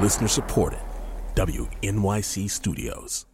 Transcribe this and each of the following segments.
Listener supported. WNYC Studios.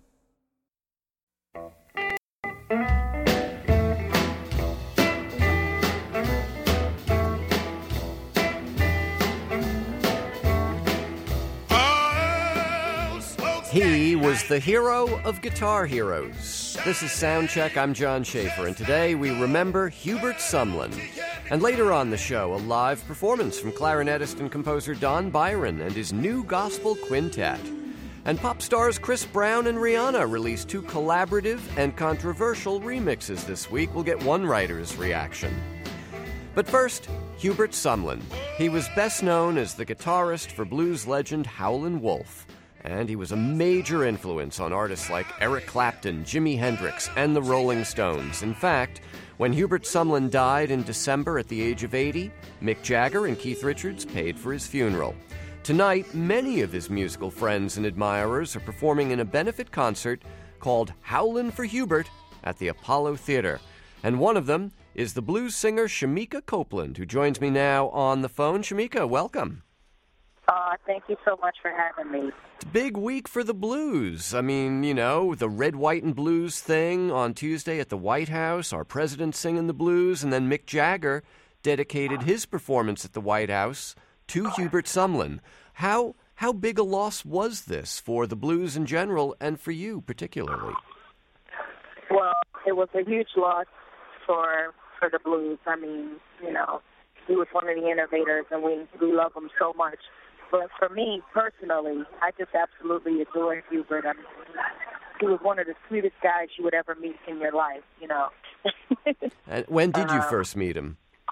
He was the hero of guitar heroes. This is Soundcheck. I'm John Schaefer, and today we remember Hubert Sumlin. And later on the show, a live performance from clarinetist and composer Don Byron and his new gospel quintet. And pop stars Chris Brown and Rihanna released two collaborative and controversial remixes this week. We'll get one writer's reaction. But first, Hubert Sumlin. He was best known as the guitarist for blues legend Howlin' Wolf. And he was a major influence on artists like Eric Clapton, Jimi Hendrix, and the Rolling Stones. In fact, when Hubert Sumlin died in December at the age of 80, Mick Jagger and Keith Richards paid for his funeral. Tonight, many of his musical friends and admirers are performing in a benefit concert called Howlin' for Hubert at the Apollo Theater. And one of them is the blues singer Shemekia Copeland, who joins me now on the phone. Shemekia, welcome. Thank you so much for having me. It's a big week for the blues. I mean, you know, the Red, White, and Blues thing on Tuesday at the White House, our president singing the blues, and then Mick Jagger dedicated his performance at the White House to Hubert Sumlin. How big a loss was this for the blues in general and for you particularly? Well, it was a huge loss for the blues. I mean, you know, he was one of the innovators, and we love him so much. But for me, personally, I just absolutely adore Hubert. I mean, he was one of the sweetest guys you would ever meet in your life, you know. And when did you first meet him?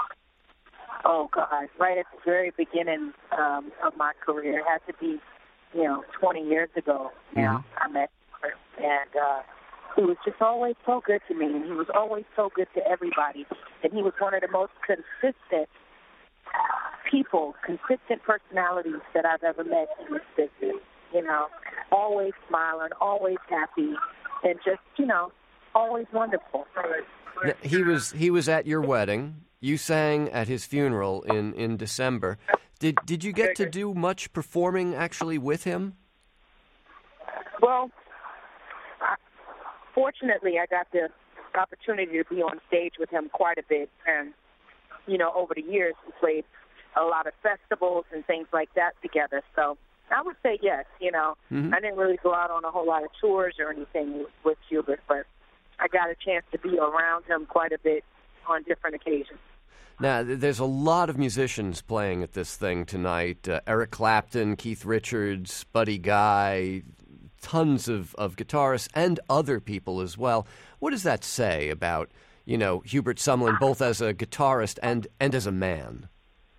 Oh, God, right at the very beginning of my career. It had to be, 20 years ago now. I met him. And he was just always so good to me. And he was always so good to everybody. And he was one of the most consistent consistent personalities that I've ever met in this business, always smiling, always happy, and just, always wonderful. He was at your wedding. You sang at his funeral in December. Did you get to do much performing actually with him? Well, fortunately, I got the opportunity to be on stage with him quite a bit, and over the years, we played a lot of festivals and things like that together. So I would say yes. I didn't really go out on a whole lot of tours or anything with Hubert, but I got a chance to be around him quite a bit on different occasions. Now, there's a lot of musicians playing at this thing tonight. Eric Clapton, Keith Richards, Buddy Guy, tons of guitarists and other people as well. What does that say about Hubert Sumlin, both as a guitarist and as a man?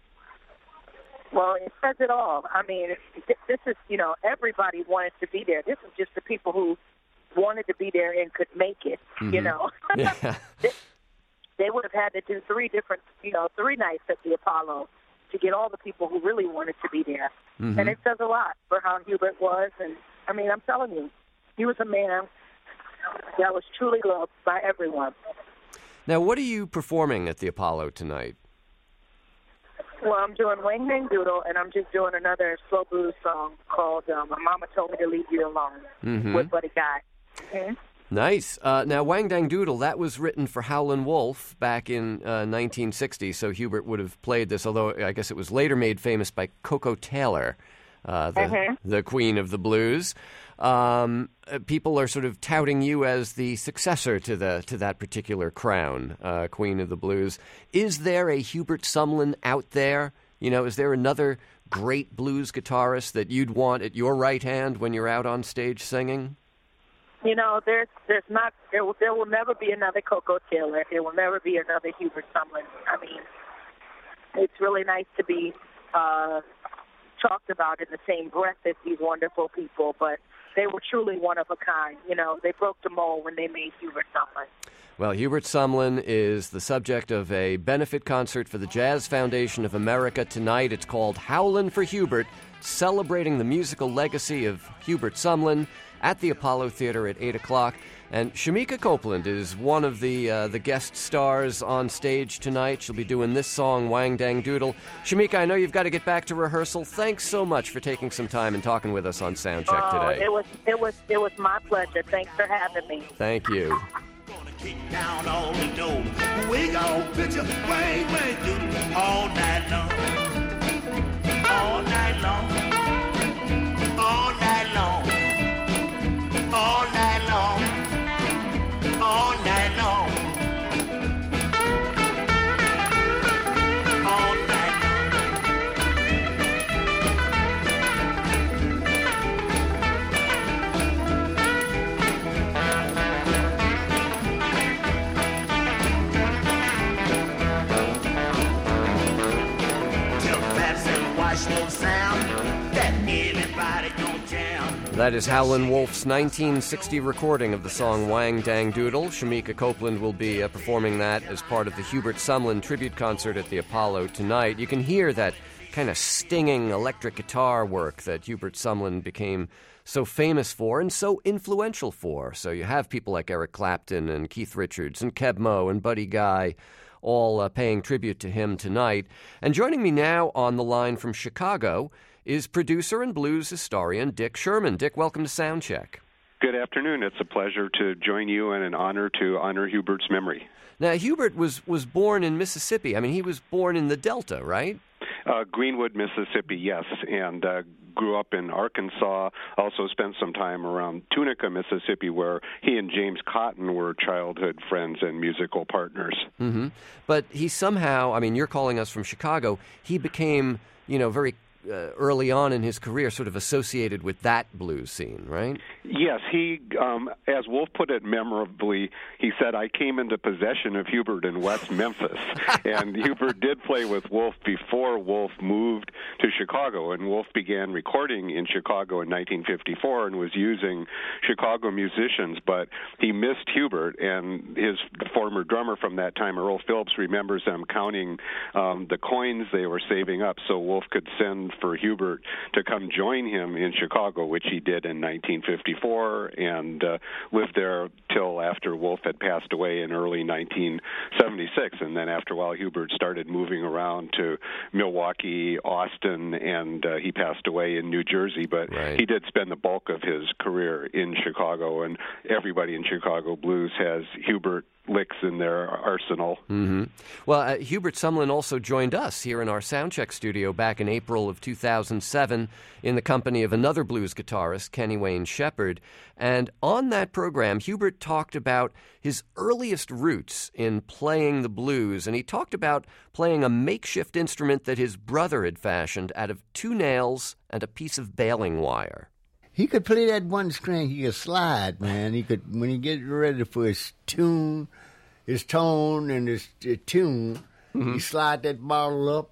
Well, it says it all. I mean, this is, everybody wanted to be there. This is just the people who wanted to be there and could make it, Yeah. They would have had to do three nights at the Apollo to get all the people who really wanted to be there. Mm-hmm. And it says a lot for how Hubert was. And, I mean, I'm telling you, he was a man that was truly loved by everyone. Now, what are you performing at the Apollo tonight? Well, I'm doing Wang Dang Doodle, and I'm just doing another slow blues song called My Mama Told Me to Leave You Alone with Buddy Guy. Mm-hmm. Nice. Now, Wang Dang Doodle, that was written for Howlin' Wolf back in 1960, so Hubert would have played this, although I guess it was later made famous by Coco Taylor, the queen of the blues. People are sort of touting you as the successor to that particular crown, Queen of the Blues. Is there a Hubert Sumlin out there? Is there another great blues guitarist that you'd want at your right hand when you're out on stage singing? There's not. There will never be another Coco Taylor. There will never be another Hubert Sumlin. I mean, it's really nice to be talked about in the same breath as these wonderful people, but they were truly one of a kind. They broke the mold when they made Hubert Sumlin. Well, Hubert Sumlin is the subject of a benefit concert for the Jazz Foundation of America tonight. It's called Howlin' for Hubert, celebrating the musical legacy of Hubert Sumlin. at the Apollo Theater at 8 o'clock. And Shemekia Copeland is one of the guest stars on stage tonight. She'll be doing this song, Wang Dang Doodle. Shemekia, I know you've got to get back to rehearsal. Thanks so much for taking some time and talking with us on Soundcheck today. It was my pleasure. Thanks for having me. Thank you. Kick down all the door. We gon' picture Wang Wang Doodle all night long. All night long. All night long. All night long. All night long. All night That is Howlin' Wolf's 1960 recording of the song Wang Dang Doodle. Shemekia Copeland will be performing that as part of the Hubert Sumlin tribute concert at the Apollo tonight. You can hear that kind of stinging electric guitar work that Hubert Sumlin became so famous for and so influential for. So you have people like Eric Clapton and Keith Richards and Keb Mo and Buddy Guy all paying tribute to him tonight. And joining me now on the line from Chicago is producer and blues historian Dick Sherman. Dick, welcome to Soundcheck. Good afternoon. It's a pleasure to join you and an honor to honor Hubert's memory. Now, Hubert was born in Mississippi. I mean, he was born in the Delta, right? Greenwood, Mississippi, yes, and grew up in Arkansas, also spent some time around Tunica, Mississippi, where he and James Cotton were childhood friends and musical partners. Mm-hmm. But he somehow, I mean, you're calling us from Chicago, he became, very early on in his career sort of associated with that blues scene, right? Yes, he, as Wolf put it memorably, he said, I came into possession of Hubert in West Memphis. And Hubert did play with Wolf before Wolf moved to Chicago, and Wolf began recording in Chicago in 1954 and was using Chicago musicians, but he missed Hubert, and his former drummer from that time, Earl Phillips, remembers them counting the coins they were saving up so Wolf could send for Hubert to come join him in Chicago, which he did in 1954, and lived there till after Wolf had passed away in early 1976. And then after a while, Hubert started moving around to Milwaukee, Austin, and he passed away in New Jersey. But He did spend the bulk of his career in Chicago, and everybody in Chicago blues has Hubert licks in their arsenal. Mm-hmm. Well, Hubert Sumlin also joined us here in our Soundcheck studio back in April of 2007 in the company of another blues guitarist, Kenny Wayne Shepherd. And on that program, Hubert talked about his earliest roots in playing the blues, and he talked about playing a makeshift instrument that his brother had fashioned out of 2 nails and a piece of baling wire. He could play that one string. He could slide, man. He could, when he get ready for his tune, his tone and his tune, he slide that bottle up,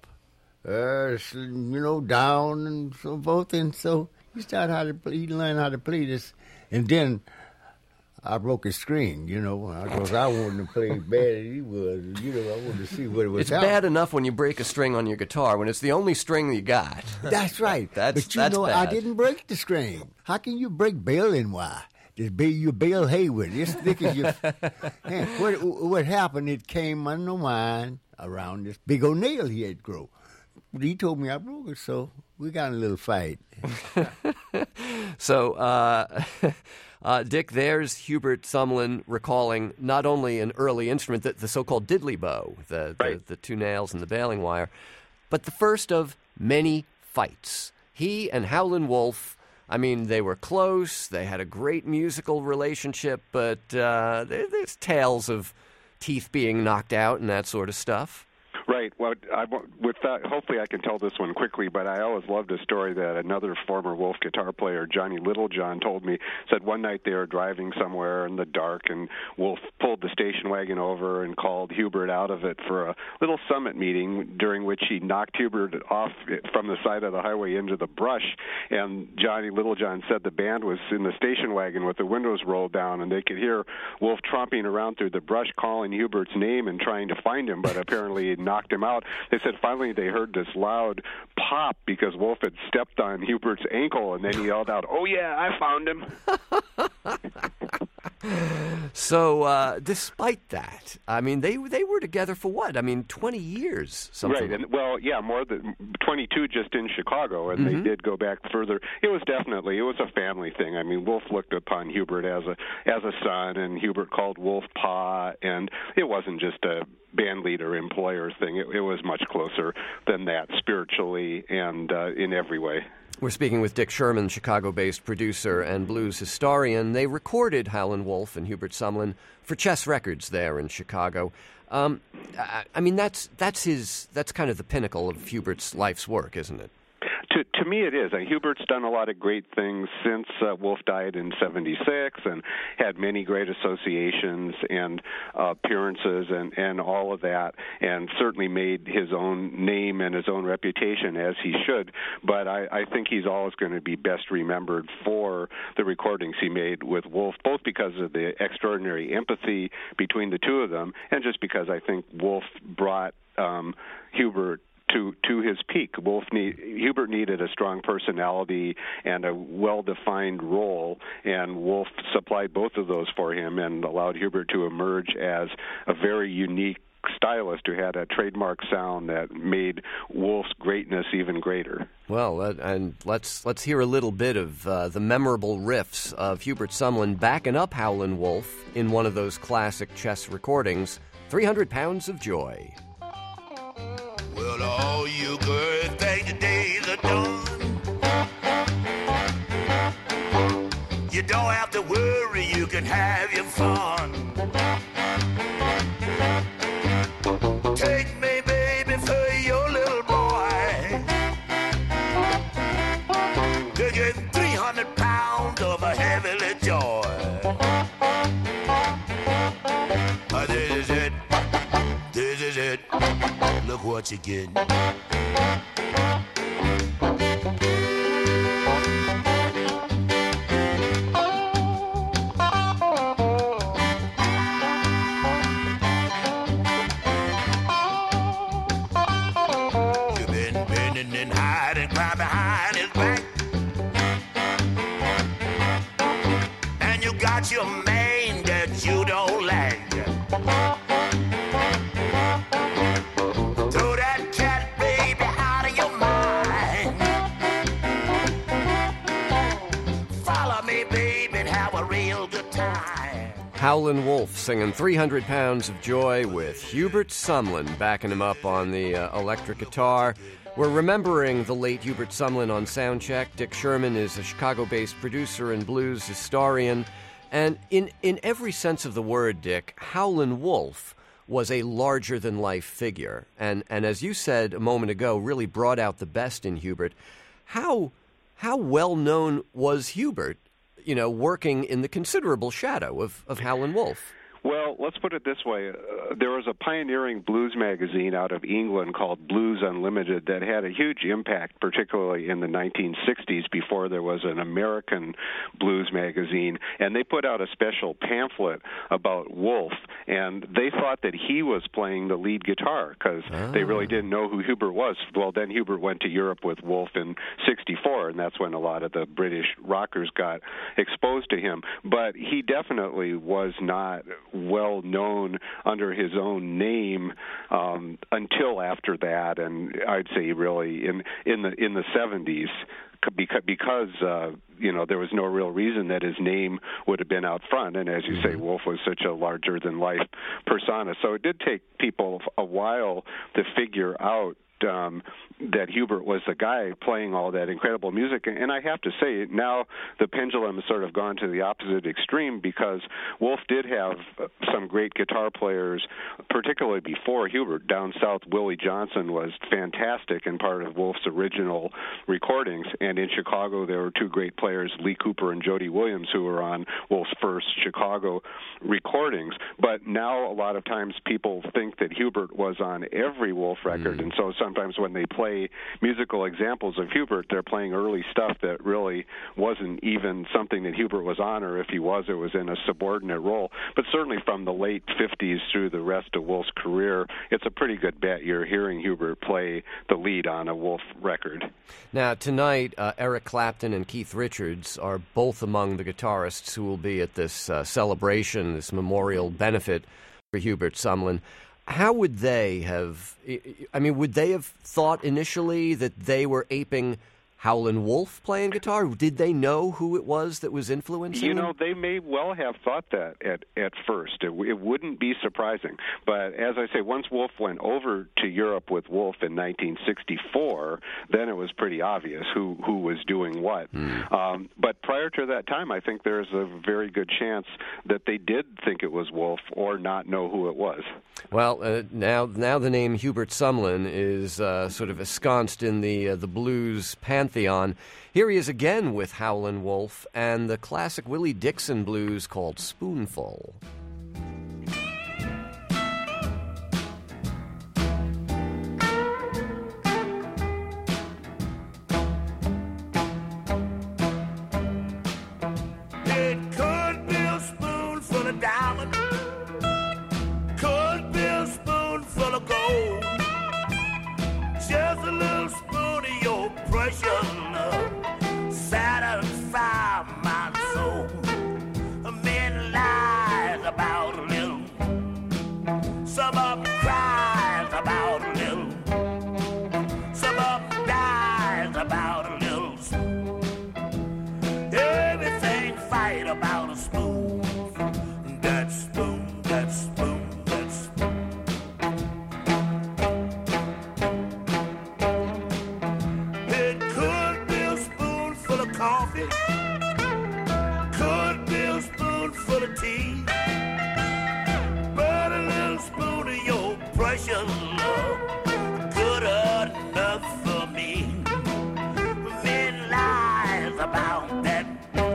down and so forth. And so he started how to play. He learned how to play this, and then I broke his string, because I wanted to play as bad as he was. I wanted to see what it was. It's bad enough when you break a string on your guitar, when it's the only string you got. That's right. But bad. I didn't break the string. How can you break baling wire? You bale hay with it. It's thick as your hand. What happened, it came under mine around this big old nail he had grown. But he told me I broke it, so we got in a little fight. So, Dick, there's Hubert Sumlin recalling not only an early instrument, the so-called diddley bow, the 2 nails and the baling wire, but the first of many fights. He and Howlin' Wolf, I mean, they were close, they had a great musical relationship, but there's tales of teeth being knocked out and that sort of stuff. Right. Well, with that, hopefully I can tell this one quickly, but I always loved a story that another former Wolf guitar player, Johnny Littlejohn, told me. Said one night they were driving somewhere in the dark, and Wolf pulled the station wagon over and called Hubert out of it for a little summit meeting, during which he knocked Hubert off from the side of the highway into the brush. And Johnny Littlejohn said the band was in the station wagon with the windows rolled down, and they could hear Wolf tromping around through the brush calling Hubert's name and trying to find him, but apparently not knocked him out. They said finally they heard this loud pop because Wolf had stepped on Hubert's ankle, and then he yelled out, "Oh yeah, I found him." So, despite that, I mean, they were together for what? I mean, 20 years, something. Right, and well, yeah, more than 22 just in Chicago, and they did go back further. It was a family thing. I mean, Wolf looked upon Hubert as a son, and Hubert called Wolf Pa, and it wasn't just a band leader employer thing. It was much closer than that, spiritually and in every way. We're speaking with Dick Sherman, Chicago-based producer and blues historian. They recorded Howlin' Wolf and Hubert Sumlin for Chess Records there in Chicago. I mean, that's kind of the pinnacle of Hubert's life's work, isn't it? To me, it is. Hubert's done a lot of great things since Wolf died in '76, and had many great associations and appearances and all of that, and certainly made his own name and his own reputation, as he should. But I think he's always going to be best remembered for the recordings he made with Wolf, both because of the extraordinary empathy between the two of them, and just because I think Wolf brought Hubert to his peak. Hubert needed a strong personality and a well-defined role, and Wolf supplied both of those for him and allowed Hubert to emerge as a very unique stylist who had a trademark sound that made Wolf's greatness even greater. Well, and let's hear a little bit of the memorable riffs of Hubert Sumlin backing up Howlin' Wolf in one of those classic Chess recordings, 300 Pounds of Joy. Well, all you girls think the days are done. You don't have to worry, you can have your fun. Take me, baby, for your little boy. To get 300 pounds of a heavenly joy. This is it. Look what you get. You've been bending and hiding, climb behind his back, and you got your mane that you don't like. Howlin' Wolf singing 300 Pounds of Joy with Hubert Sumlin backing him up on the electric guitar. We're remembering the late Hubert Sumlin on Soundcheck. Dick Sherman is a Chicago-based producer and blues historian. And in every sense of the word, Dick, Howlin' Wolf was a larger-than-life figure. And as you said a moment ago, really brought out the best in Hubert. How well-known was Hubert, working in the considerable shadow of Howlin' Wolf? Well, let's put it this way. There was a pioneering blues magazine out of England called Blues Unlimited that had a huge impact, particularly in the 1960s before there was an American blues magazine. And they put out a special pamphlet about Wolf, and they thought that he was playing the lead guitar because they really didn't know who Hubert was. Well, then Hubert went to Europe with Wolf in '64, and that's when a lot of the British rockers got exposed to him. But he definitely was not well known under his own name until after that, and I'd say really in the 70s, because there was no real reason that his name would have been out front, and as you say, Wolf was such a larger than life persona. So it did take people a while to figure out that Hubert was the guy playing all that incredible music. And I have to say, now the pendulum has sort of gone to the opposite extreme, because Wolf did have some great guitar players, particularly before Hubert. Down south, Willie Johnson was fantastic and part of Wolf's original recordings. And in Chicago, there were two great players, Lee Cooper and Jody Williams, who were on Wolf's first Chicago recordings. But now a lot of times people think that Hubert was on every Wolf record, and so some sometimes when they play musical examples of Hubert, they're playing early stuff that really wasn't even something that Hubert was on, or if he was, it was in a subordinate role. But certainly from the late 50s through the rest of Wolf's career, it's a pretty good bet you're hearing Hubert play the lead on a Wolf record. Now, tonight, Eric Clapton and Keith Richards are both among the guitarists who will be at this celebration, this memorial benefit for Hubert Sumlin. How would they have, would they have thought initially that they were aping Howlin' Wolf playing guitar? Did they know who it was that was influencing them? They may well have thought that at first. It wouldn't be surprising. But as I say, once Wolf went over to Europe with Wolf in 1964, then it was pretty obvious who was doing what. But prior to that time, I think there's a very good chance that they did think it was Wolf or not know who it was. Well, now the name Hubert Sumlin is sort of ensconced in the blues pantheon. Here he is again with Howlin' Wolf and the classic Willie Dixon blues called Spoonful. It could be a spoonful of diamond, could be a spoonful of gold, just a little spoon of your precious love, satisfy my soul. Men lies about a little, some of them cries about a little, some of them dies about a little. Everything fight about a spoon, that spoon, that spoon, that spoon. It could be a spoonful of coffee, could be a spoonful of tea, but a little spoon of your precious love, good enough for me. Men lies about that,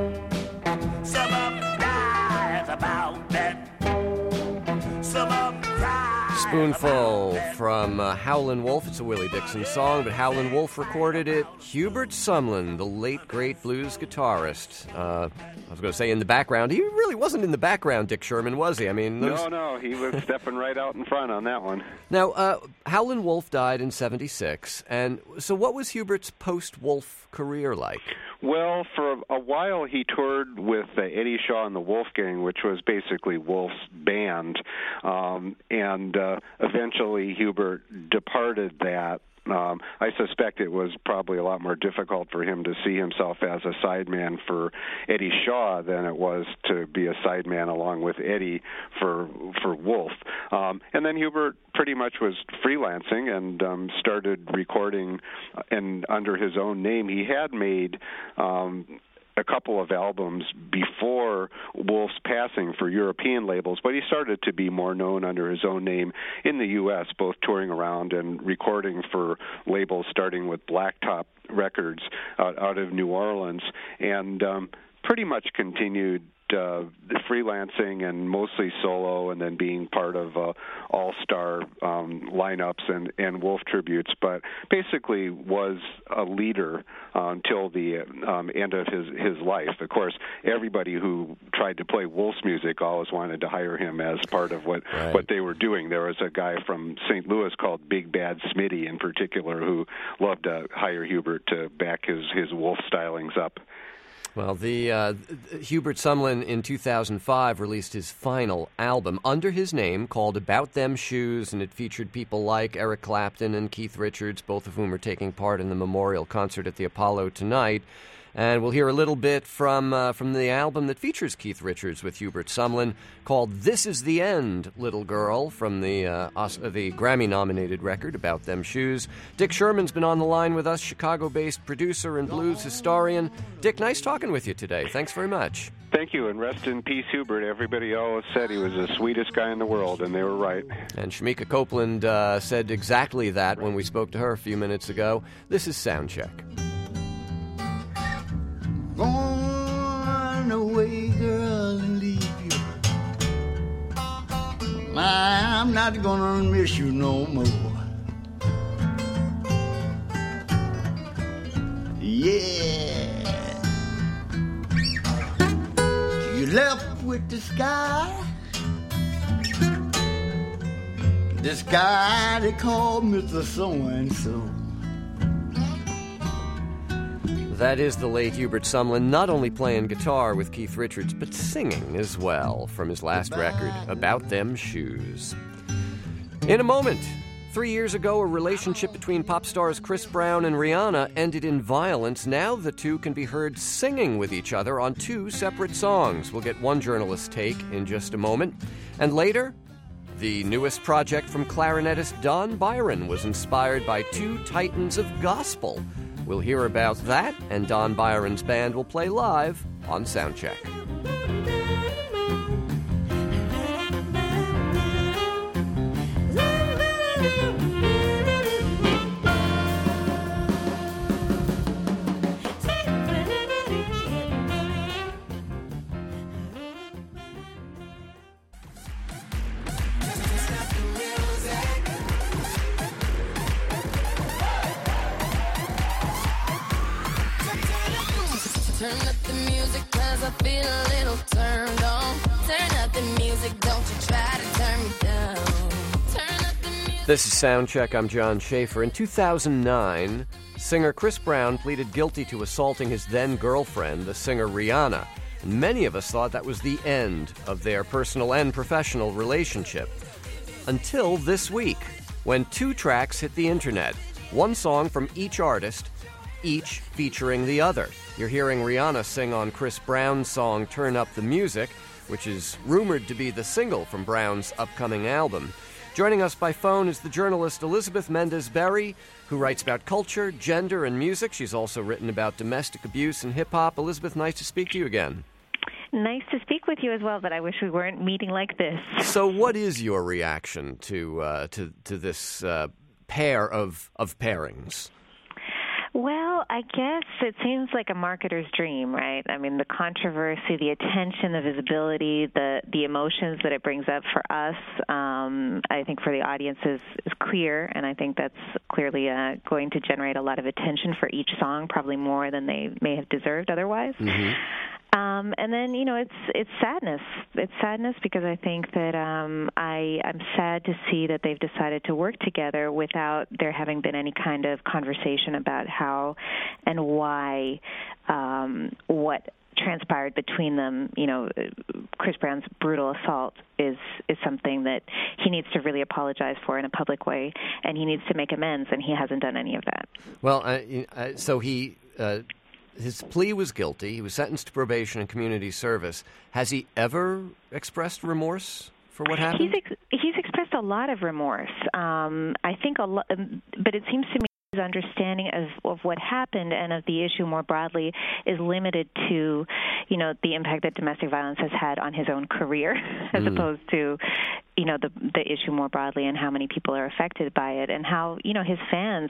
some of them dies about that, some of them cry. Spoonful from Howlin' Wolf. It's a Willie Dixon song, but Howlin' Wolf recorded it. Hubert Sumlin, the late, great blues guitarist. I was going to say in the background. He really wasn't in the background, Dick Sherman, was he? No, he was stepping right out in front on that one. Now, Howlin' Wolf died in 1976, and so what was Hubert's post-Wolf career like? Well, for a while he toured with Eddie Shaw and the Wolfgang, which was basically Wolf's band, and eventually Hubert departed that. I suspect it was probably a lot more difficult for him to see himself as a sideman for Eddie Shaw than it was to be a sideman along with Eddie for Wolf. And then Hubert pretty much was freelancing and started recording and under his own name. He had made a couple of albums before Wolf's passing for European labels, but he started to be more known under his own name in the U.S., both touring around and recording for labels starting with Blacktop Records out of New Orleans, and pretty much continued freelancing and mostly solo, and then being part of all-star lineups and Wolf tributes, but basically was a leader until the end of his life. Of course, everybody who tried to play Wolf's music always wanted to hire him as part of what they were doing. There was a guy from St. Louis called Big Bad Smitty in particular who loved to hire Hubert to back his Wolf stylings up. Well, the Hubert Sumlin in 2005 released his final album under his name called About Them Shoes, and it featured people like Eric Clapton and Keith Richards, both of whom are taking part in the memorial concert at the Apollo tonight. And we'll hear a little bit from the album that features Keith Richards with Hubert Sumlin called This Is the End, Little Girl, from the Grammy-nominated record About Them Shoes. Dick Sherman's been on the line with us, Chicago-based producer and blues historian. Dick, nice talking with you today. Thanks very much. Thank you, and rest in peace, Hubert. Everybody always said he was the sweetest guy in the world, and they were right. And Shamika Copeland said exactly that when we spoke to her a few minutes ago. This is Soundcheck. Gone away, girl, and leave you. I'm not gonna miss you no more. Yeah. You left with the sky. This guy they call Mr. So-and-so. That is the late Hubert Sumlin, not only playing guitar with Keith Richards, but singing as well from his last record, About Them Shoes. In a moment, 3 years ago, a relationship between pop stars Chris Brown and Rihanna ended in violence. Now the two can be heard singing with each other on 2 separate songs. We'll get one journalist's take in just a moment. And later, the newest project from clarinetist Don Byron was inspired by 2 titans of gospel. We'll hear about that, and Don Byron's band will play live on Soundcheck. Turn up the music 'cause I feel a little turned on. Turn up the music, don't you try to turn me down. Turn up the music. This is Soundcheck. I'm John Schaefer. In 2009, singer Chris Brown pleaded guilty to assaulting his then-girlfriend, the singer Rihanna. And many of us thought that was the end of their personal and professional relationship. Until this week, when 2 tracks hit the internet. One song from each artist, each featuring the other. You're hearing Rihanna sing on Chris Brown's song Turn Up the Music, which is rumored to be the single from Brown's upcoming album. Joining us by phone is the journalist Elizabeth Mendez-Berry, who writes about culture, gender, and music. She's also written about domestic abuse and hip-hop. Elizabeth, nice to speak to you again. Nice to speak with you as well, but I wish we weren't meeting like this. So what is your reaction to this pair of pairings? Well, I guess it seems like a marketer's dream, right? I mean, the controversy, the attention, the visibility, the emotions that it brings up for us, I think for the audience is clear, and I think that's clearly going to generate a lot of attention for each song, probably more than they may have deserved otherwise. Mm-hmm. And then, it's sadness. It's sadness because I think that I'm sad to see that they've decided to work together without there having been any kind of conversation about how and why, what transpired between them. Chris Brown's brutal assault is something that he needs to really apologize for in a public way, and he needs to make amends, and he hasn't done any of that. Well, so he... his plea was guilty. He was sentenced to probation and community service. Has he ever expressed remorse for what happened? He's expressed a lot of remorse. I think a lot, but it seems to me his understanding of what happened and of the issue more broadly is limited to, the impact that domestic violence has had on his own career, as opposed to, the issue more broadly and how many people are affected by it, and how, his fans,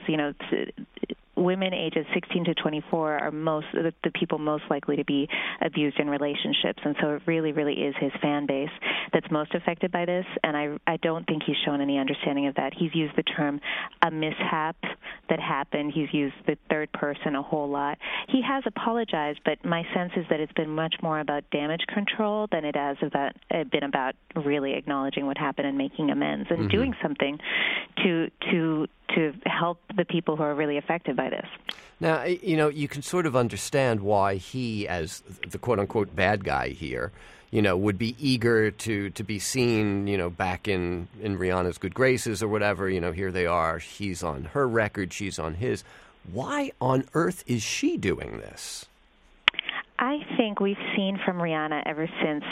women ages 16 to 24 are the people most likely to be abused in relationships. And so it really, really is his fan base that's most affected by this. And I don't think he's shown any understanding of that. He's used the term a mishap that happened. He's used the third person a whole lot. He has apologized, but my sense is that it's been much more about damage control than it has been about really acknowledging what happened and making amends and doing something to help the people who are really affected by this. Now, you can sort of understand why he, as the quote-unquote bad guy here, would be eager to be seen, back in Rihanna's good graces or whatever. Here they are. He's on her record. She's on his. Why on earth is she doing this? I think we've seen from Rihanna ever since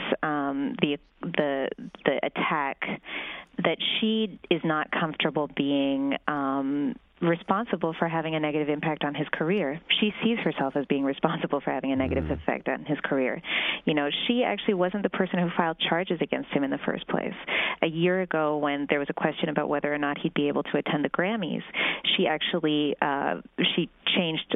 the attack that she is not comfortable being responsible for having a negative impact on his career. She sees herself as being responsible for having a negative effect on his career. She actually wasn't the person who filed charges against him in the first place. A year ago, when there was a question about whether or not he'd be able to attend the Grammys, she actually she changed,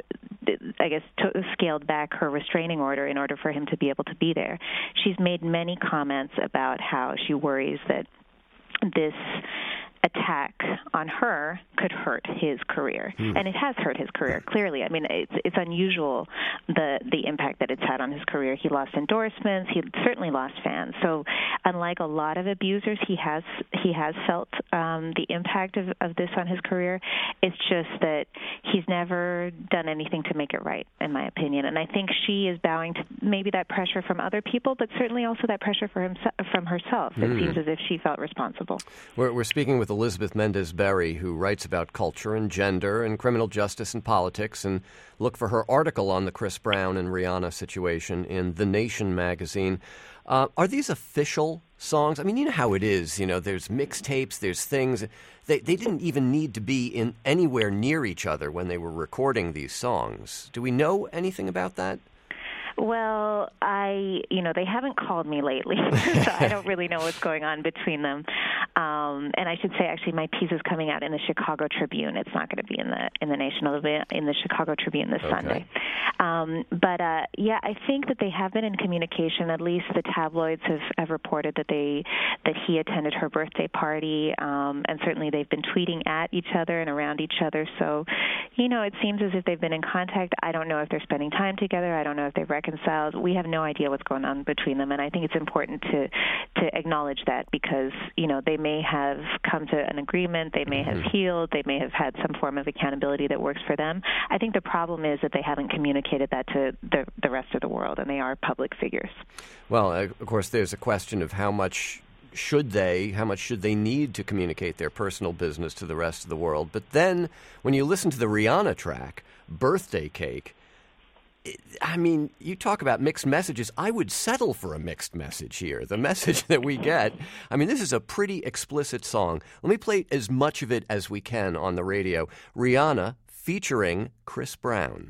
scaled back her restraining order in order for him to be able to be there. She's made many comments about how she worries that this attack on her could hurt his career, and it has hurt his career clearly. I mean, it's unusual the impact that it's had on his career. He lost endorsements. He certainly lost fans. So, unlike a lot of abusers, he has felt the impact of this on his career. It's just that he's never done anything to make it right, in my opinion. And I think she is bowing to maybe that pressure from other people, but certainly also that pressure from herself. It seems as if she felt responsible. We're speaking with Elizabeth Mendez-Berry, who writes about culture and gender and criminal justice and politics, and look for her article on the Chris Brown and Rihanna situation in The Nation magazine. Are these official songs? I mean, you know how it is. You know, there's mixtapes, there's things. They didn't even need to be in anywhere near each other when they were recording these songs. Do we know anything about that? Well, they haven't called me lately, so I don't really know what's going on between them. And I should say, actually, my piece is coming out in the Chicago Tribune. It's not going to be in the Nation. It'll be in the Chicago Tribune this Sunday. Yeah, I think that they have been in communication. At least the tabloids have reported that he attended her birthday party, and certainly they've been tweeting at each other and around each other. So, it seems as if they've been in contact. I don't know if they're spending time together. I don't know if they've reconciled. We have no idea what's going on between them, and I think it's important to acknowledge that because, they may have come to an agreement, they may have healed, they may have had some form of accountability that works for them. I think the problem is that they haven't communicated that to the rest of the world, and they are public figures. Well, of course, there's a question of how much should they need to communicate their personal business to the rest of the world. But then when you listen to the Rihanna track, Birthday Cake, I mean, you talk about mixed messages. I would settle for a mixed message here. The message that we get, I mean, this is a pretty explicit song. Let me play as much of it as we can on the radio. Rihanna featuring Chris Brown.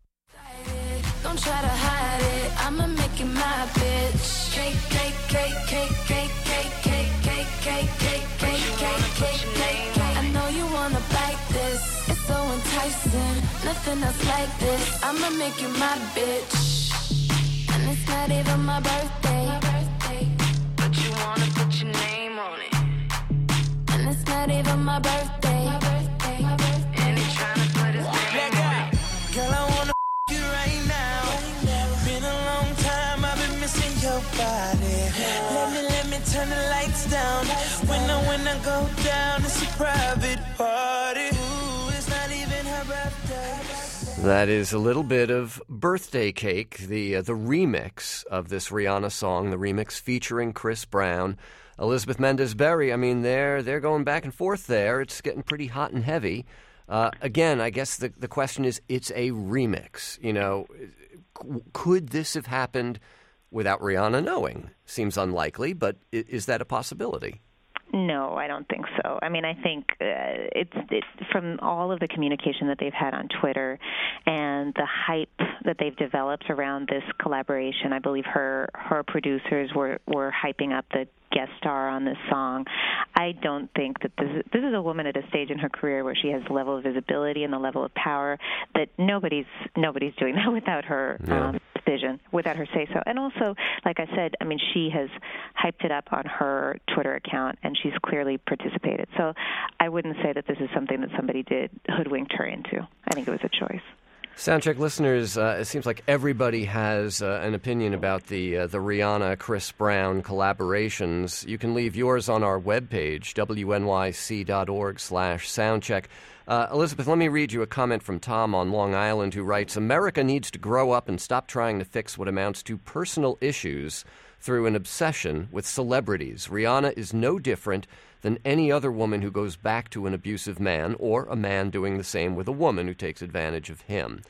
Don't try to hide it. I'ma make it my bitch. Cake, cake, cake, cake, cake, cake, cake, cake, cake, cake, cake, cake, cake, cake. I know you wanna bite this. It's so enticing. Nothing else like this. I'ma make you my bitch. And it's not even my birthday. But you wanna put your name on it. And it's not even my birthday. And he's trying to put his name on it. Girl, I wanna you right now. Been a long time, I've been missing your body. Let me turn the lights down. When I go down, it's a private party. Ooh, it's not even her birthday. That is a little bit of Birthday Cake, the remix of this Rihanna song, the remix featuring Chris Brown. Elizabeth Mendez-Berry, I mean, they're going back and forth there. It's getting pretty hot and heavy. Again, I guess the question is, it's a remix. Could this have happened without Rihanna knowing? Seems unlikely, but is that a possibility? No, I don't think so. I mean, I think it's from all of the communication that they've had on Twitter and the hype that they've developed around this collaboration. I believe her producers were hyping up the guest star on this song. I don't think that this is a woman at a stage in her career where she has the level of visibility and the level of power that nobody's doing that without her decision, without her say so. And also, like I said, I mean, she has hyped it up on her Twitter account, and she's clearly participated. So I wouldn't say that this is something that somebody hoodwinked her into. I think it was a choice. Soundcheck listeners, it seems like everybody has an opinion about the Rihanna-Chris Brown collaborations. You can leave yours on our webpage, wnyc.org/soundcheck. Elizabeth, let me read you a comment from Tom on Long Island, who writes, America needs to grow up and stop trying to fix what amounts to personal issues through an obsession with celebrities. Rihanna is no different than any other woman who goes back to an abusive man, or a man doing the same with a woman who takes advantage of him.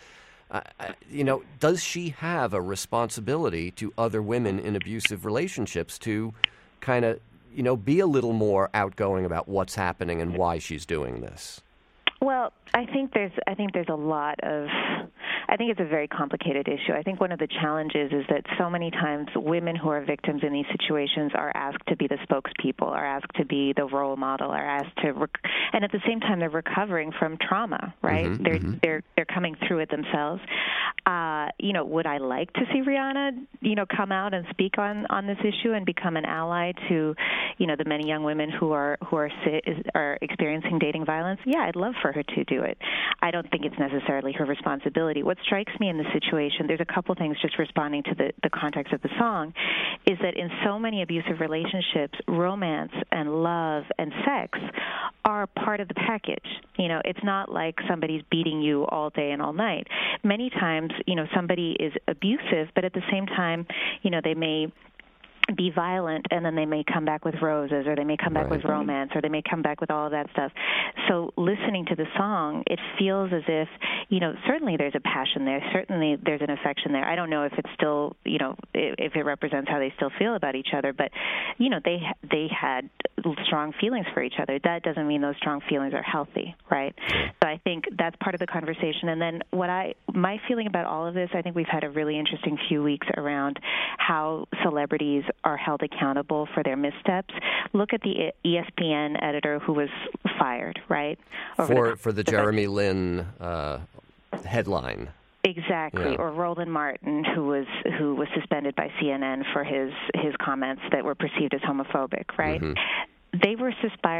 Does she have a responsibility to other women in abusive relationships to kind of, be a little more outgoing about what's happening and why she's doing this? Well, I think there's a lot of I think it's a very complicated issue. I think one of the challenges is that so many times women who are victims in these situations are asked to be the spokespeople, are asked to be the role model, are asked to, and at the same time they're recovering from trauma, right? They're coming through it themselves. Would I like to see Rihanna, come out and speak on this issue and become an ally to, the many young women who are experiencing dating violence? Yeah, I'd love for her to do it. I don't think it's necessarily her responsibility. What strikes me in the situation, there's a couple things just responding to the context of the song, is that in so many abusive relationships, romance and love and sex are part of the package. It's not like somebody's beating you all day and all night. Many times, somebody is abusive, but at the same time, they may be violent, and then they may come back with roses, or they may come back with romance, or they may come back with all of that stuff. So listening to the song, it feels as if, certainly there's a passion there, certainly there's an affection there. I don't know if it's still, if it represents how they still feel about each other, but, they had strong feelings for each other. That doesn't mean those strong feelings are healthy, right? So I think that's part of the conversation. And then my feeling about all of this, I think we've had a really interesting few weeks around how celebrities are held accountable for their missteps. Look at the ESPN editor who was fired, right? For the Jeremy Lin headline. Exactly, or Roland Martin, who was suspended by CNN for his comments that were perceived as homophobic, right? Mm-hmm. They were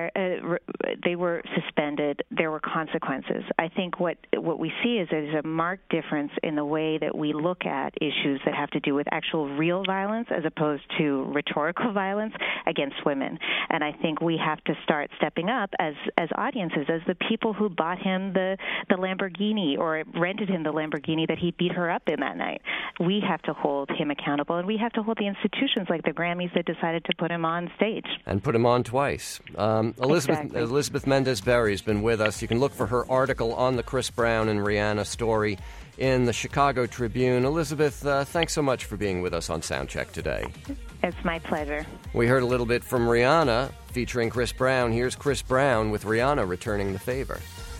suspended. There were consequences. I think what we see is there's a marked difference in the way that we look at issues that have to do with actual real violence as opposed to rhetorical violence against women. And I think we have to start stepping up as audiences, as the people who bought him the Lamborghini or rented him the Lamborghini that he beat her up in that night. We have to hold him accountable, and we have to hold the institutions like the Grammys that decided to put him on stage. And put him on twice. Elizabeth Mendez-Berry has been with us. You can look for her article on the Chris Brown and Rihanna story in the Chicago Tribune. Elizabeth, thanks so much for being with us on Soundcheck today. It's my pleasure. We heard a little bit from Rihanna featuring Chris Brown. Here's Chris Brown with Rihanna returning the favor.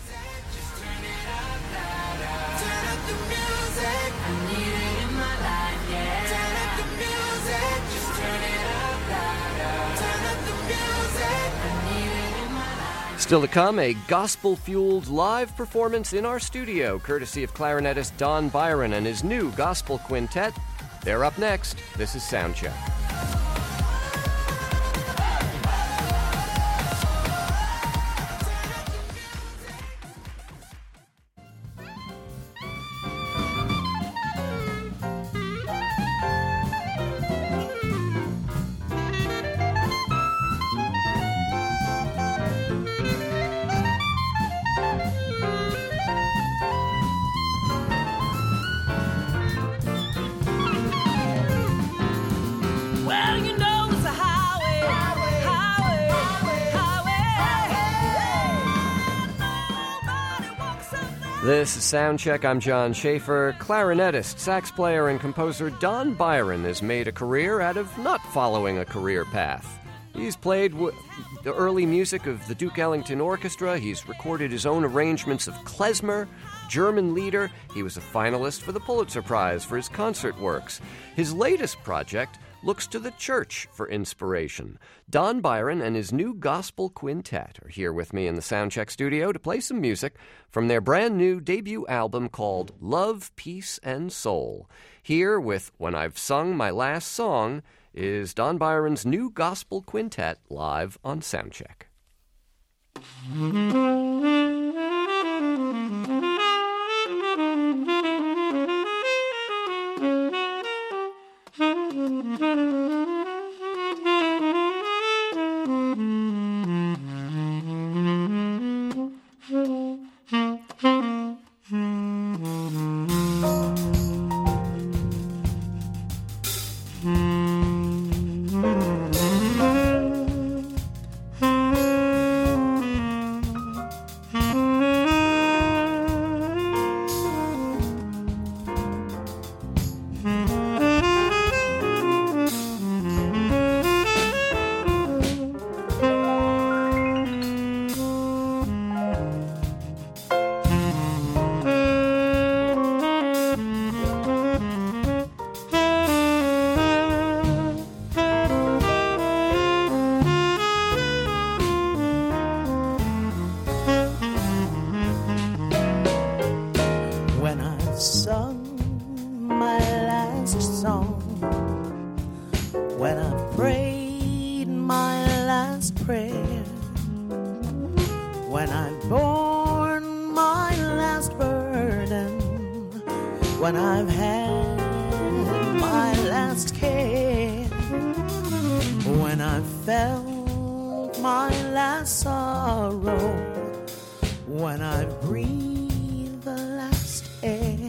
Still to come, a gospel-fueled live performance in our studio, courtesy of clarinetist Don Byron and his new gospel quintet. They're up next. This is Soundcheck. This is Soundcheck. I'm John Schaefer. Clarinetist, sax player, and composer Don Byron has made a career out of not following a career path. He's played the early music of the Duke Ellington Orchestra. He's recorded his own arrangements of klezmer, German lieder. He was a finalist for the Pulitzer Prize for his concert works. His latest project looks to the church for inspiration. Don Byron and his new gospel quintet are here with me in the Soundcheck studio to play some music from their brand new debut album called Love, Peace, and Soul. Here with When I've Sung My Last Song is Don Byron's new gospel quintet live on Soundcheck. song, when I prayed my last prayer, when I borne my last burden, when I've had my last care, when I've felt my last sorrow, when I've breathed the last air,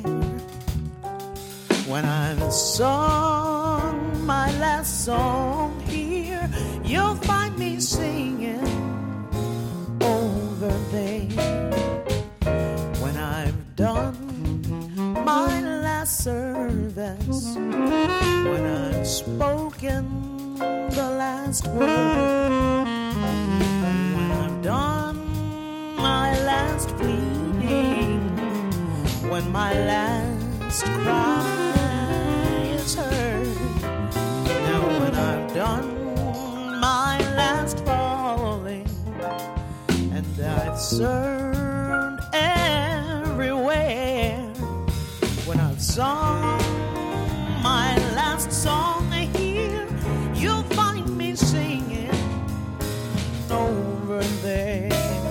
when I've sung my last song here, you'll find me singing over there. When I've done my last service, when I've spoken the last word, when I've done my last pleading, when my last cry is heard, now when I've done my last falling, and I've served everywhere, when I've sung my last song here, you'll find me singing over there.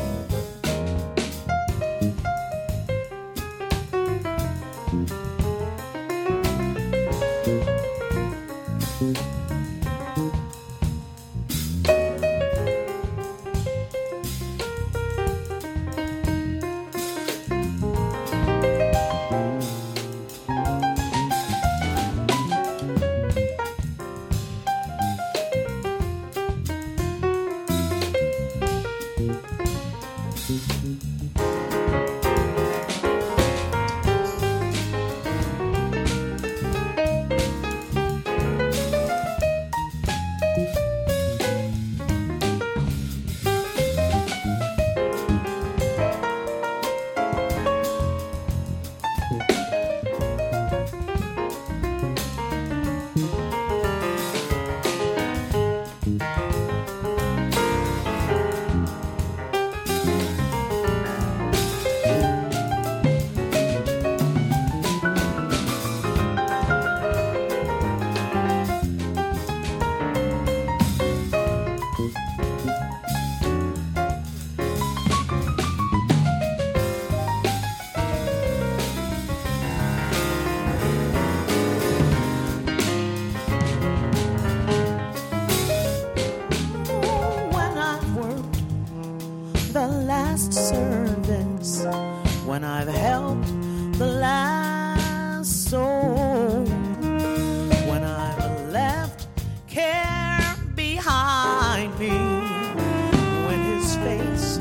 Service, when I've helped the last soul, when I've left care behind me, when his face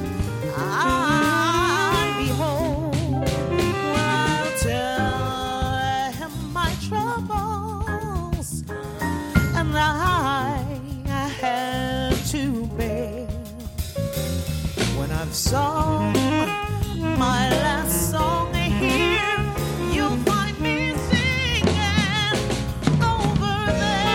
I behold, I'll tell him my troubles and I had to bear. When I've sung my last song here, you'll find me singing over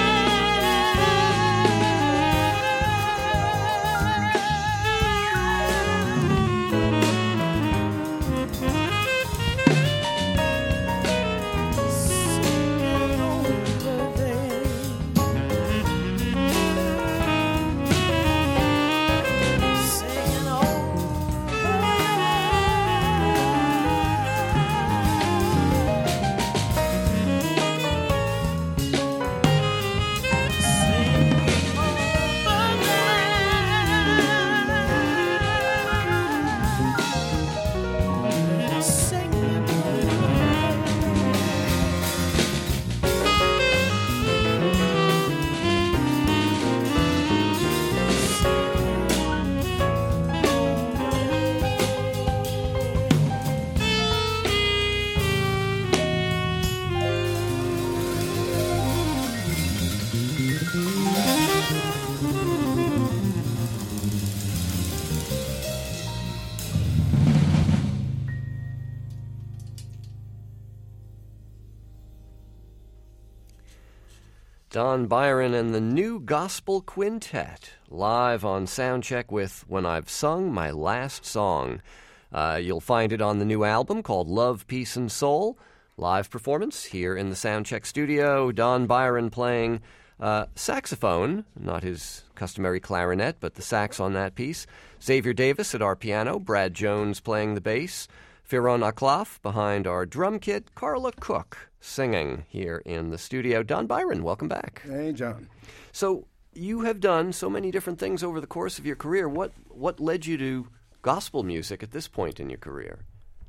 Don Byron and the New Gospel Quintet, live on Soundcheck with When I've Sung My Last Song. You'll find it on the new album called Love, Peace, and Soul. live performance here in the Soundcheck studio. Don Byron playing saxophone, not his customary clarinet, but the sax on that piece. Xavier Davis at our piano, Brad Jones playing the bass, Firon Aklaf behind our drum kit, Carla Cook singing here in the studio. Don Byron, welcome back. Hey, John. So you have done so many different things over the course of your career. What led you to gospel music at this point in your career?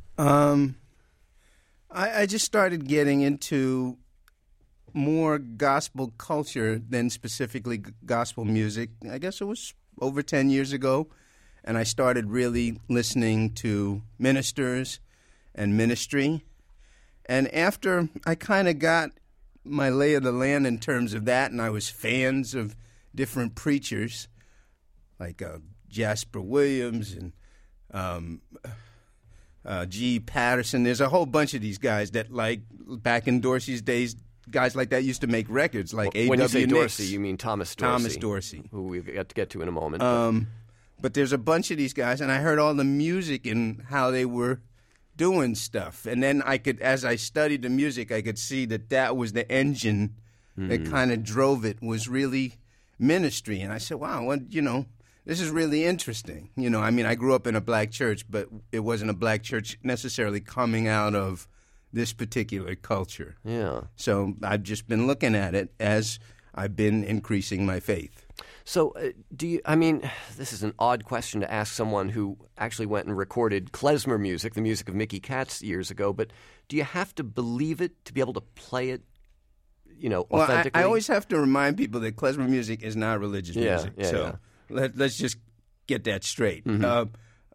I just started getting into more gospel culture than specifically gospel music. I guess it was over 10 years ago, and I started really listening to ministers and ministry. And after I kind of got my lay of the land in terms of that, and I was fans of different preachers like Jasper Williams and G. Patterson. There's a whole bunch of these guys that, like, back in Dorsey's days, guys like that used to make records, like A.W. When you say Nix. Dorsey, you mean Thomas Dorsey. Thomas Dorsey. Who we've got to get to in a moment. But there's a bunch of these guys, and I heard all the music and how they were doing stuff. And then I could, as I studied the music, I could see that was the engine that kind of drove it, was really ministry. And I said, wow, well, this is really interesting. I grew up in a black church, but it wasn't a black church necessarily coming out of this particular culture. Yeah. So I've just been looking at it as I've been increasing my faith. So this is an odd question to ask someone who actually went and recorded klezmer music, the music of Mickey Katz years ago, but do you have to believe it to be able to play it, authentically? Well, I always have to remind people that klezmer music is not religious music. Let's just get that straight. Mm-hmm.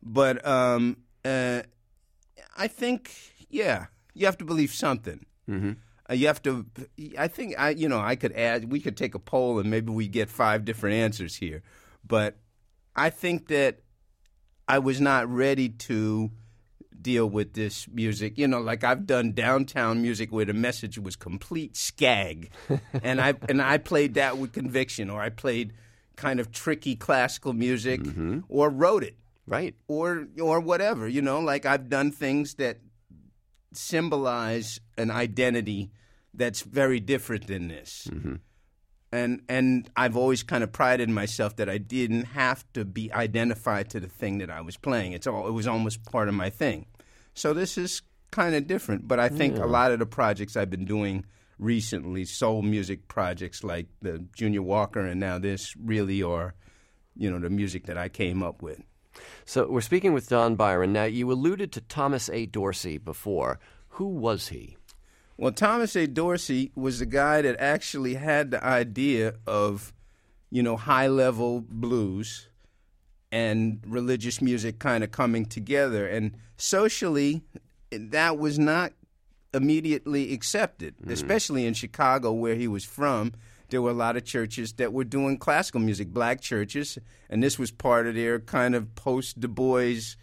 I think, you have to believe something. Mm-hmm. You have to. I think I could add. We could take a poll and maybe we get 5 different answers here. But I think that I was not ready to deal with this music. Like I've done downtown music where the message was complete skag, and I played that with conviction, or I played kind of tricky classical music, or wrote it, right, or whatever. Like I've done things that symbolize an identity that's very different than this. Mm-hmm. And I've always kind of prided myself that I didn't have to be identified to the thing that I was playing. It was almost part of my thing. So this is kind of different, but I think a lot of the projects I've been doing recently, soul music projects like the Junior Walker and now this, really are, the music that I came up with. So we're speaking with Don Byron. Now, you alluded to Thomas A. Dorsey before. Who was he? Well, Thomas A. Dorsey was the guy that actually had the idea of, high-level blues and religious music kind of coming together. And socially, that was not immediately accepted, especially in Chicago, where he was from. There were a lot of churches that were doing classical music, black churches, and this was part of their kind of post-Du Bois,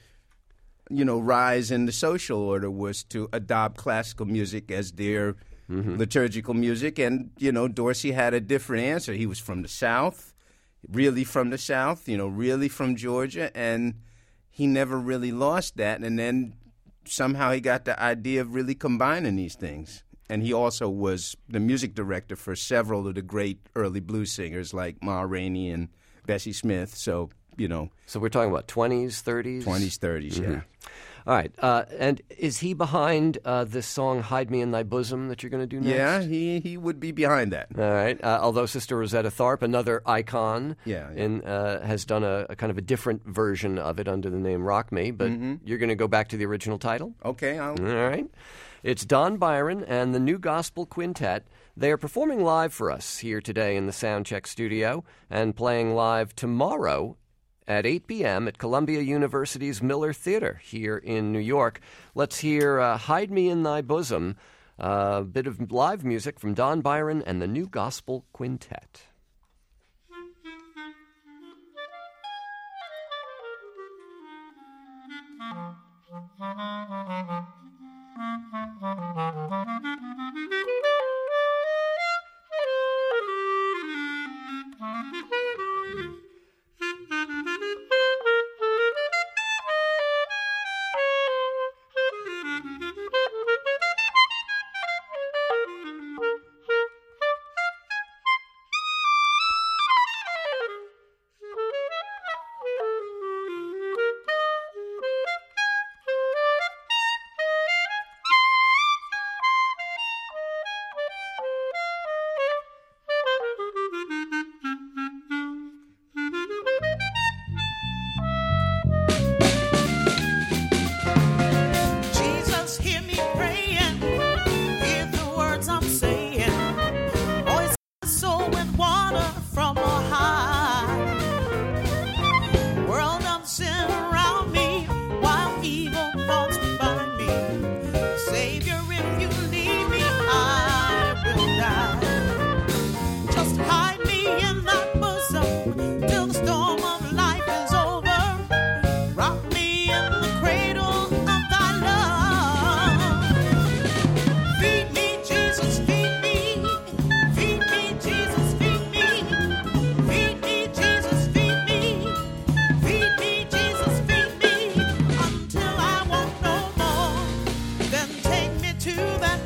rise in the social order, was to adopt classical music as their liturgical music. And, Dorsey had a different answer. He was from the South, really from the South, really from Georgia, and he never really lost that. And then somehow he got the idea of really combining these things. And he also was the music director for several of the great early blues singers like Ma Rainey and Bessie Smith. So, So we're talking about 20s, 30s? 20s, 30s, yeah. All right. And is he behind this song, Hide Me in Thy Bosom, that you're going to do next? Yeah, he would be behind that. All right. Although Sister Rosetta Tharpe, another icon, has done a kind of a different version of it under the name Rock Me. But you're going to go back to the original title? Okay. All right. It's Don Byron and the New Gospel Quintet. They are performing live for us here today in the Soundcheck studio and playing live tomorrow at 8 p.m. at Columbia University's Miller Theater here in New York. Let's hear Hide Me in Thy Bosom, a bit of live music from Don Byron and the New Gospel Quintet.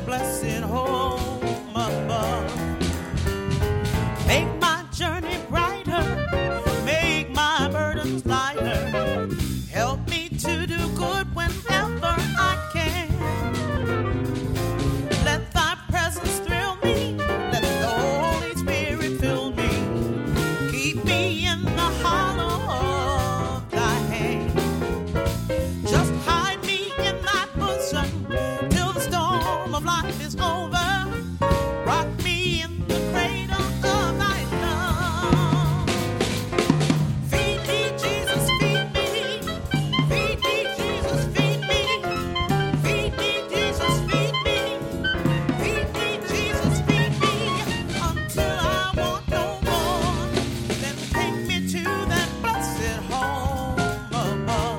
blessed home above. Make my journey brighter, make my burdens lighter. Help me to do good whenever I can. Let thy presence thrill me, let the Holy Spirit fill me. Keep me in the hollow of thy hand. Just hide me in thy bosom till the storm of life is over. Rock me in the cradle of thy love. Feed me, Jesus, feed me. Feed me, Jesus, feed me. Feed me, Jesus, feed me. Feed me, Jesus, feed me. Until I want no more. Then take me to that blessed home above.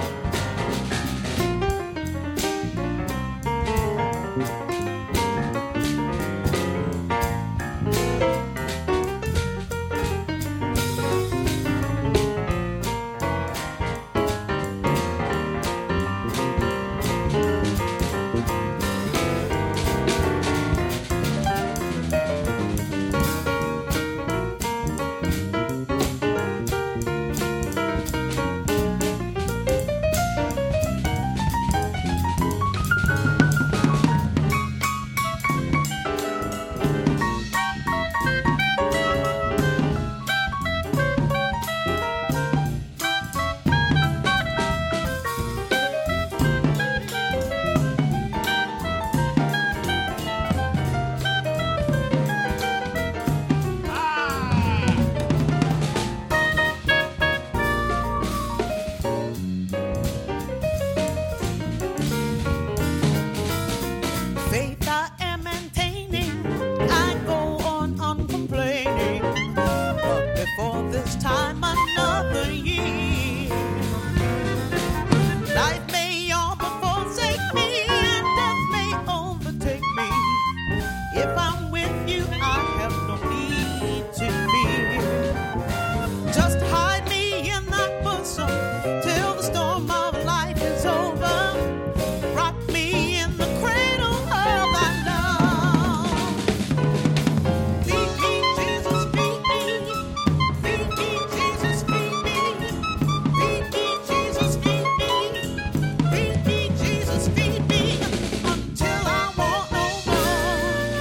Faith I am maintaining, I go on uncomplaining. But before this time, another year. Life may all but forsake me, and death may overtake me. If I'm with you, I have no need to fear. Just hide me in that bosom till the storm of life is over. Rock me in the cradle of thy love. Feed me, Jesus, feed me. Feed me, Jesus, feed me. Feed me, Jesus, feed me. Feed me, Jesus, feed me. Until I want no more.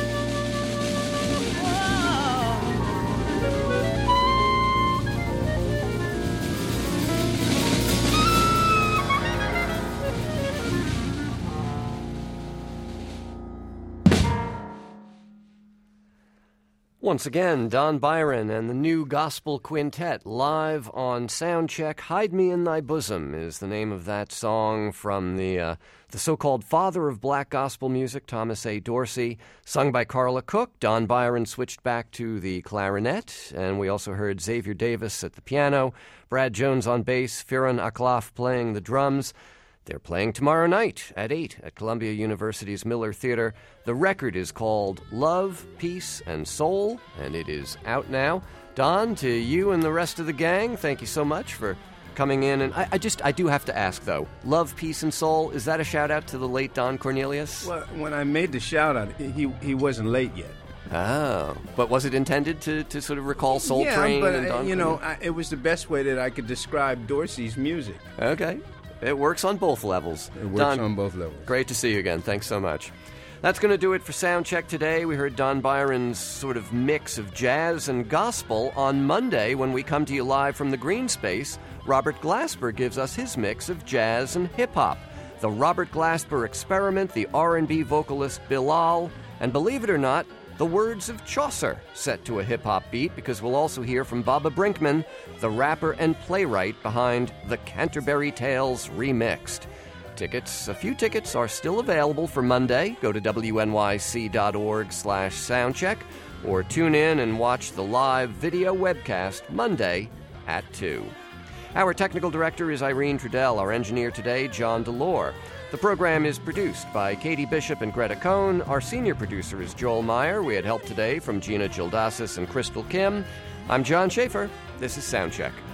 Once again, Don Byron and the New Gospel Quintet live on Soundcheck. Hide Me in Thy Bosom is the name of that song from the so-called father of black gospel music, Thomas A. Dorsey, sung by Carla Cook. Don Byron switched back to the clarinet, and we also heard Xavier Davis at the piano, Brad Jones on bass, Firan Aklaf playing the drums. They're playing tomorrow night at 8 at Columbia University's Miller Theater. The record is called Love, Peace, and Soul, and it is out now. Don, to you and the rest of the gang, thank you so much for coming in. And I do have to ask, though, Love, Peace, and Soul, is that a shout-out to the late Don Cornelius? Well, when I made the shout-out, he wasn't late yet. Oh, but was it intended to sort of recall Soul Train? But, and Don it was the best way that I could describe Dorsey's music. Okay. It works on both levels. It works Don, on both levels. Great to see you again. Thanks so much. That's going to do it for Soundcheck today. We heard Don Byron's sort of mix of jazz and gospel. On Monday, when we come to you live from the Green Space, Robert Glasper gives us his mix of jazz and hip-hop. The Robert Glasper Experiment, the R&B vocalist Bilal, and believe it or not, the words of Chaucer set to a hip-hop beat, because we'll also hear from Baba Brinkman, the rapper and playwright behind the Canterbury Tales Remixed. A few tickets are still available for Monday. Go to wnyc.org/soundcheck or tune in and watch the live video webcast Monday at 2. Our technical director is Irene Trudell. Our engineer today, John Delore. The program is produced by Katie Bishop and Greta Cohn. Our senior producer is Joel Meyer. We had help today from Gina Gildasis and Crystal Kim. I'm John Schaefer. This is Soundcheck.